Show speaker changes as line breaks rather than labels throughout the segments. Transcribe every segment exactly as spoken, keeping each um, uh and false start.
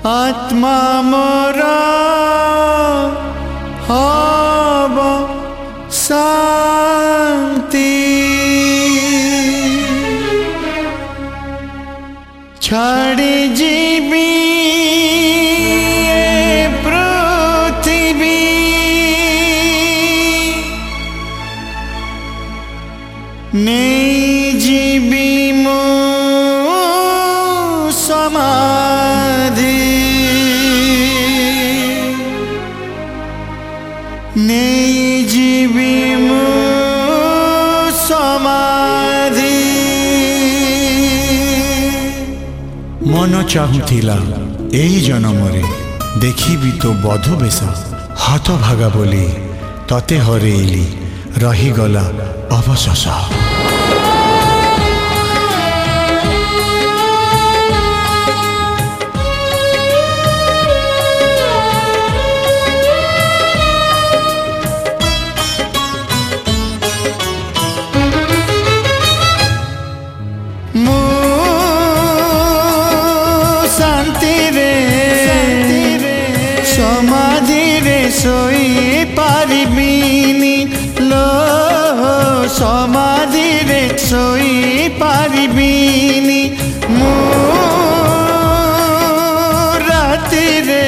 आत्मा मोर हब शांति छाड़ी जीवी पृथ्वी नहीं जीवी मो समाधि नहीं जीवी मो समाधि मन चाहूला एही जन्मरे देखी तो बधु बेश हाथ भागा बोली तते हरेली रहीगला अवशेष समाधि रे सोई पारिबिनी लो समाधि रे सोई पारिबिनी मु राति रे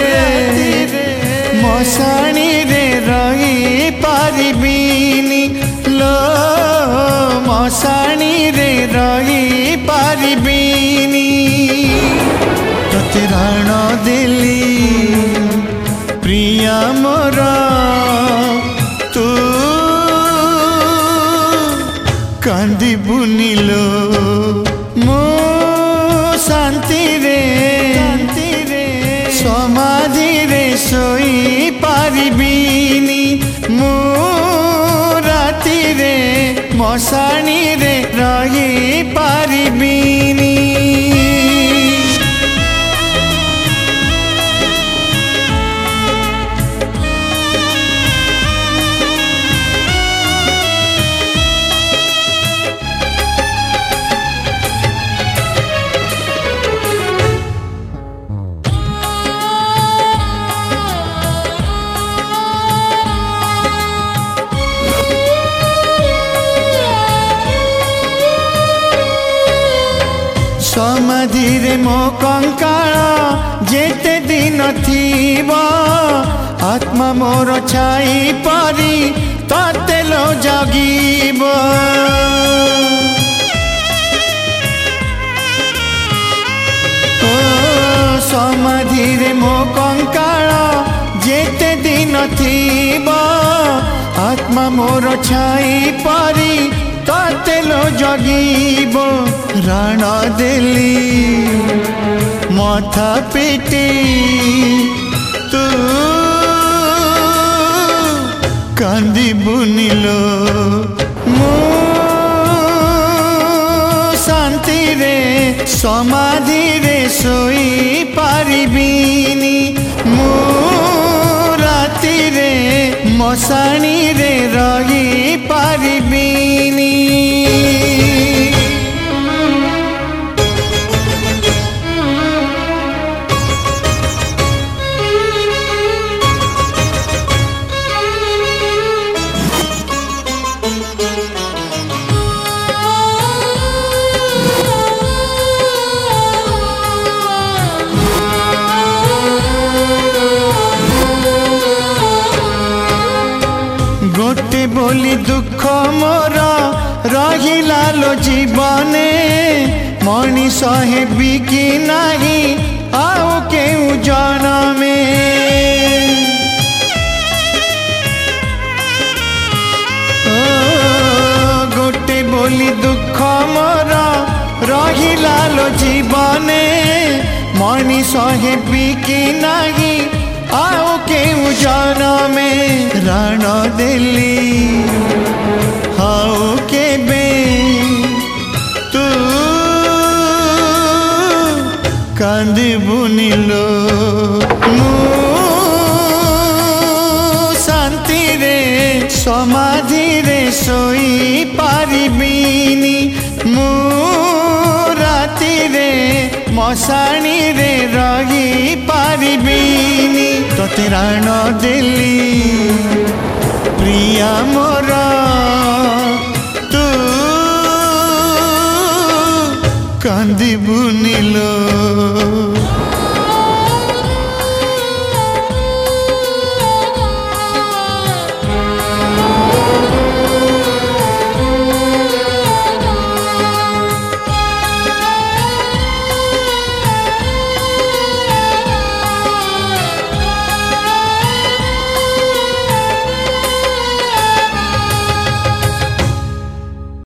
मशाणी रे रही पारिबिनी लो मशाणी रे रही पारिबिनी तते राण दिली प्रिया मोरा तू कांदी बुनिलो मो शांति रे समाधि रे सोई पारिबिनी मो राति रे मशाणी रे रही पारिबिनी समाधि रे मो कंकाल जेते दिन थीबा आत्मा मोर छाई परी तते लो जगीब ओ समाधि रे मो कंकाल जेते दिन थीबा आत्मा मोर छाई परी तते लो जगीब राण देली माथा पिटी तू कांदी बुनिलो मो शांति रे समाधि रे सोई पारिबिनी मो राति रे मशाणी रे रही पारिबिनी गोटे बोली दुख मोर रहिला लो जीवने मनीष हेबी कि नाही आओ केउ जनमे ओ गोटे बोली दुख मोर रहिला लो जीवने मनीष हेबी कि नाही आओ केउ जनमे राण देली हाउ केबे तू कांदी बुनिलो मु शांति रे समाधि रे सोई पारिबिनी मु राति रे मशाणी रे रही पारिबिनी तोते राण देली प्रिया मोर तू कांदिबुनी लो।